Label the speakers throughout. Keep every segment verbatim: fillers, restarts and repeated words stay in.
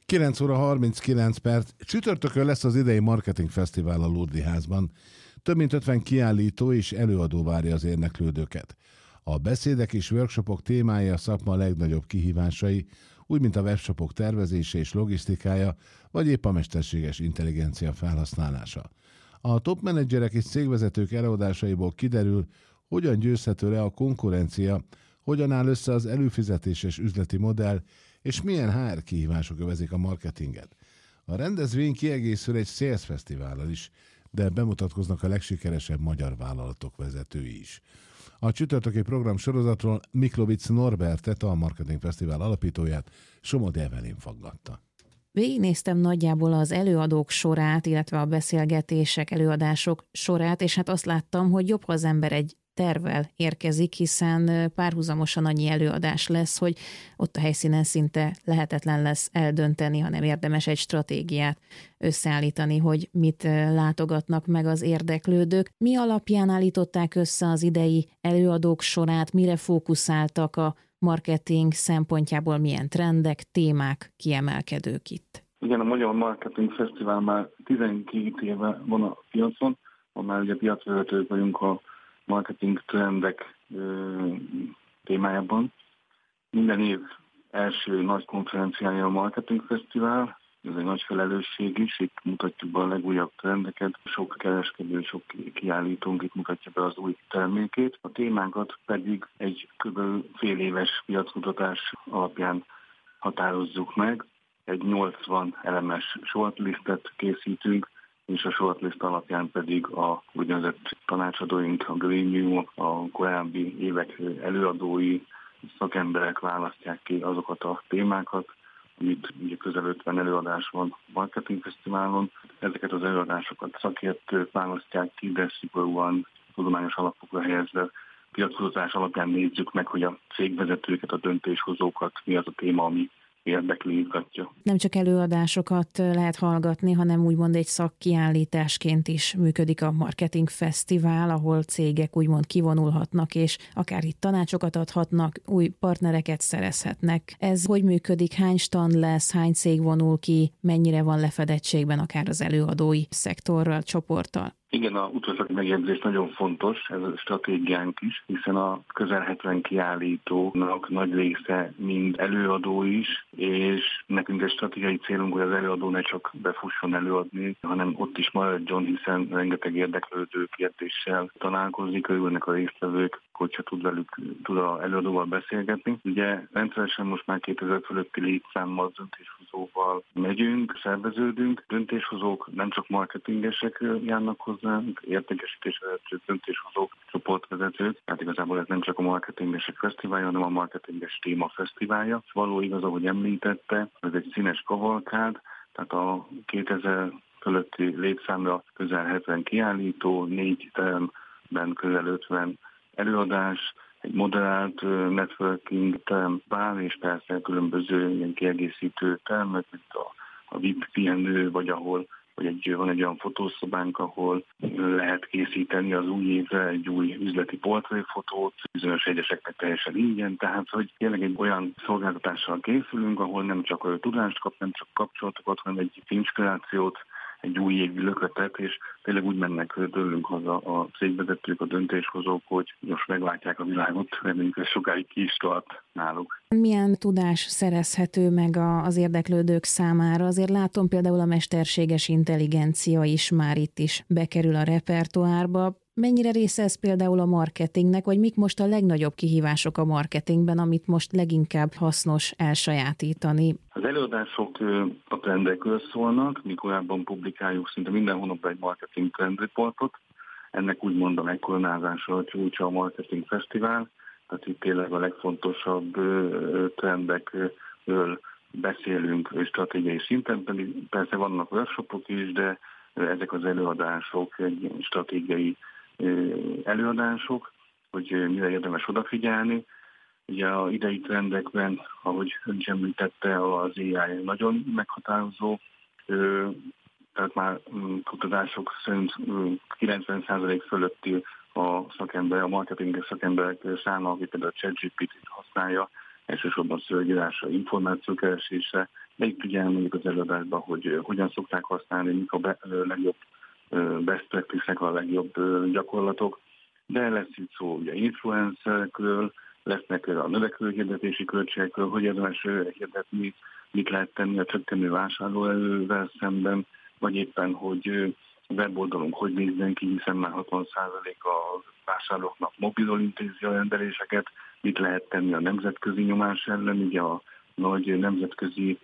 Speaker 1: kilenc óra harminckilenc perc. Csütörtökön lesz az idei Marketing Fesztivál a Lurdi Házban. Több mint ötven kiállító és előadó várja az érdeklődőket. A beszédek és workshopok témája a szakma legnagyobb kihívásai, úgy mint a webshopok tervezése és logisztikája, vagy épp a mesterséges intelligencia felhasználása. A top menedzserek és cégvezetők előadásaiból kiderül, hogyan győzhető le a konkurencia, hogyan áll össze az előfizetéses üzleti modell, és milyen há er kihívások övezik a marketinget. A rendezvény kiegészül egy Sales Fesztivállal is, de bemutatkoznak a legsikeresebb magyar vállalatok vezetői is. A csütörtöki program sorozatról Miklovics Norbertet, a Marketing Fesztivál alapítóját, Somodi Evelyn faggatta.
Speaker 2: Végignéztem nagyjából az előadók sorát, illetve a beszélgetések, előadások sorát, és hát azt láttam, hogy jobb, ha az ember egy tervvel érkezik, hiszen párhuzamosan annyi előadás lesz, hogy ott a helyszínen szinte lehetetlen lesz eldönteni, hanem érdemes egy stratégiát összeállítani, hogy mit látogatnak meg az érdeklődők. Mi alapján állították össze az idei előadók sorát, mire fókuszáltak a marketing szempontjából, milyen trendek, témák kiemelkedők itt?
Speaker 3: Igen, a Magyar Marketing Fesztivál már tizenkét éve van a piacon, már ugye piacvezetők vagyunk a marketing trendek ö, témájában. Minden év első nagy konferenciája a Marketing Fesztivál, ez egy nagy felelősség is, itt mutatjuk be a legújabb trendeket, sok kereskedő, sok kiállítónk itt mutatja be az új termékét. A témánkat pedig egy kb. Fél éves piackutatás alapján határozzuk meg. Egy nyolcvan elemes shortlistet készítünk, és a shortlist alapján pedig a úgynevezett tanácsadóink, a Gremium, a korábbi évek előadói, szakemberek választják ki azokat a témákat, amit ugye közel ötven előadás van a Marketing Fesztiválon. Ezeket az előadásokat szakértők választják ki, de szigorúan tudományos alapokra helyezve piackutatás alapján nézzük meg, hogy a cégvezetőket, a döntéshozókat mi az a téma, ami érdekli, izgatja.
Speaker 2: Nem csak előadásokat lehet hallgatni, hanem úgymond egy szakkiállításként is működik a Marketing Fesztivál, ahol cégek úgymond kivonulhatnak, és akár itt tanácsokat adhatnak, új partnereket szerezhetnek. Ez hogy működik? Hány stand lesz, hány cég vonul ki, mennyire van lefedettségben akár az előadói szektorral, csoporttal?
Speaker 3: Igen, a utolsó megjegyzés nagyon fontos, ez a stratégiánk is, hiszen a közel hetven kiállítónak nagy része mind előadó is, és nekünk egy stratégiai célunk, hogy az előadó ne csak befusson előadni, hanem ott is maradjon, hiszen rengeteg érdeklődő kérdéssel találkozik, örülnek a résztvevők, hogyha tud velük, tud az előadóval beszélgetni. Ugye rendszeresen most már kétezer fölötti létszámmal, döntéshozóval megyünk, szerveződünk. Döntéshozók nem csak marketingesek járnak hozzánk, értékesítésvezetők, döntéshozók, csoportvezetők. Tehát igazából ez nem csak a marketingesek fesztiválja, hanem a marketinges téma fesztiválja. Való igaz, ahogy említette, ez egy színes kavalkád, tehát a kétezer fölötti létszámra közel hetven kiállító, négy teremben közel ötven előadás, egy moderált networking term, bár és persze különböző ilyen kiegészítő termek, mint a, a vé i pé pihenő, vagy ahol vagy egy, van egy olyan fotószobánk, ahol lehet készíteni az új évre egy új üzleti portréfotót, bizonyos egyeseknek teljesen ingyen, tehát hogy tényleg egy olyan szolgáltatással készülünk, ahol nem csak a tudást kap, nem csak kapcsolatokat, hanem egy inspirációt, egy új évi löketet, és tényleg úgy mennek tőlünk haza a cégvezetők, a döntéshozók, hogy most meglátják a világot, reméljük, ez sokáig ki is tart náluk.
Speaker 2: Milyen tudás szerezhető meg az érdeklődők számára? Azért látom például a mesterséges intelligencia is már itt is bekerül a repertoárba. Mennyire része ez például a marketingnek, vagy mik most a legnagyobb kihívások a marketingben, amit most leginkább hasznos elsajátítani?
Speaker 3: Az előadások a trendekről szólnak, mi korábban publikáljuk szinte minden hónapban egy marketing trendreportot. Ennek úgymond a megkoronázása a csúcsa a Marketing Fesztivál, tehát itt tényleg a legfontosabb trendekről beszélünk stratégiai szinten, pedig persze vannak workshopok is, de ezek az előadások egy stratégiai előadások, hogy mire érdemes odafigyelni. Ugye a idei trendekben, ahogy ön is említette, az á i nagyon meghatározó, tehát már kutatások szerint kilencven százalék fölötti a szakember, a marketing szakemberek száma, aki például a ChatGPT-t használja, elsősorban szövegírásra, információkeresésre, Melyik tudja elmondjuk az előadásban, hogy hogyan szokták használni, mik a be, legjobb best practice-ek, a legjobb gyakorlatok. De lesz itt szó ugye influencerekről, lesznek a növekvő hirdetési költségekről, hogy érdemes hirdetni, mit lehet tenni a csökkenő vásárlóerővel szemben, vagy éppen, hogy weboldalunk hogy nézzen ki, hiszen már hatvan százalék a vásárlóknak mobilon intézi a rendeléseket, mit lehet tenni a nemzetközi nyomás ellen, ugye a nagy nemzetközi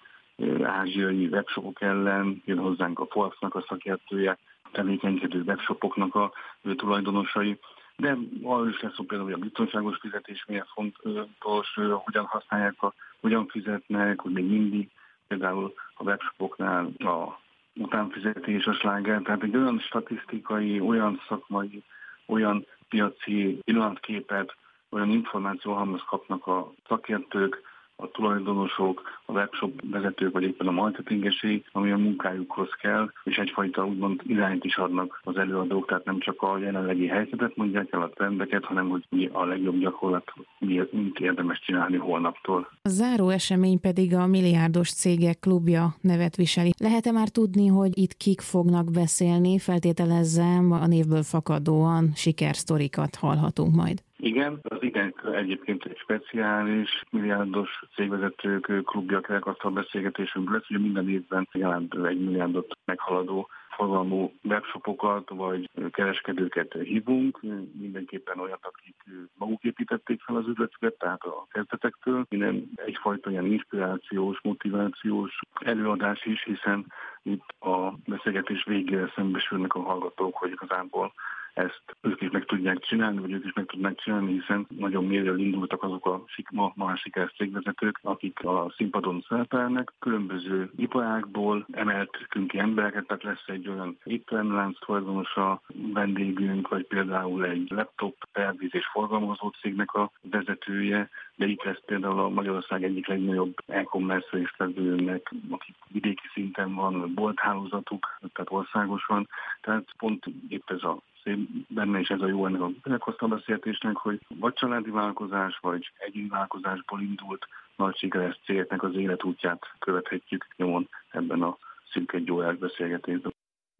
Speaker 3: ázsiai webshopok ellen, jön hozzánk a Forbes-nak a szakértője, tevékenykedő webshopoknak a tulajdonosai, de arról is lesz szó például, hogy a biztonságos fizetés milyen fontos, hogyan használják, a, hogyan fizetnek, hogy még mindig például a webshopoknál a utánfizetés a sláger, tehát egy olyan statisztikai, olyan szakmai, olyan piaci pillanatképet, olyan információhalmaz kapnak a szakértők, a tulajdonosok, a webshop vezetők, vagy éppen a marketingesei, ami a munkájukhoz kell, és egyfajta úgymond irányt is adnak az előadók, tehát nem csak a jelenlegi helyzetet mondják el, a trendeket, hanem hogy mi a legjobb gyakorlat, mit érdemes csinálni holnaptól.
Speaker 2: A záró esemény pedig a Milliárdos Cégek Klubja nevet viseli. Lehet-e már tudni, hogy itt kik fognak beszélni? Feltételezzem, a névből fakadóan sikersztorikat hallhatunk majd.
Speaker 3: Igen, az igen egyébként egy speciális milliárdos cégvezetők klubja kerekasztal beszélgetésünk lesz, ugye minden évben jelent egy milliárdot meghaladó forgalmú webshopokat vagy kereskedőket hívunk, mindenképpen olyat, akik maguk építették fel az üzletüket, tehát a kezdetektől. Minden egyfajta ilyen inspirációs, motivációs előadás is, hiszen itt a beszélgetés végére szembesülnek a hallgatók, hogy igazából ezt ők is meg tudják csinálni, vagy ők is meg tudnak csinálni, hiszen nagyon mélyről indultak azok a ma, ma sikeres cégvezetők, akik a színpadon szerepelnek. Különböző iparágból emeltünk ki embereket, tehát lesz egy olyan étteremlánc tulajdonosa vendégünk, vagy például egy laptop tervezés forgalmazó cégnek a vezetője, de itt lesz például a Magyarország egyik legnagyobb e-commerce résztvevőnek, akik vidéki szinten van, bolthálózatuk, tehát országosan. Tehát pont épp ez a benne is ez a jó ennek a kerekasztal beszélgetésnek, hogy vagy családi vállalkozás, vagy egyéni vállalkozásból indult nagy sikeres cégeknek az életútját követhetjük nyomon ebben a szinte egy órás beszélgetésben.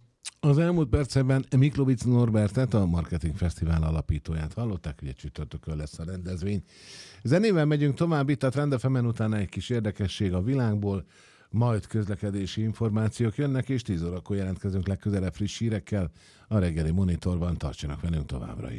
Speaker 1: Az elmúlt percekben Miklovics Norbertet, a Marketing Fesztivál alapítóját hallották, ugye csütörtökön lesz a rendezvény. Zenével megyünk tovább, itt a Trend ef em-en, utána egy kis érdekesség a világból, majd közlekedési információk jönnek, és tíz órakor jelentkezünk legközelebb friss hírekkel a reggeli monitorban. Tartsanak velünk továbbra is.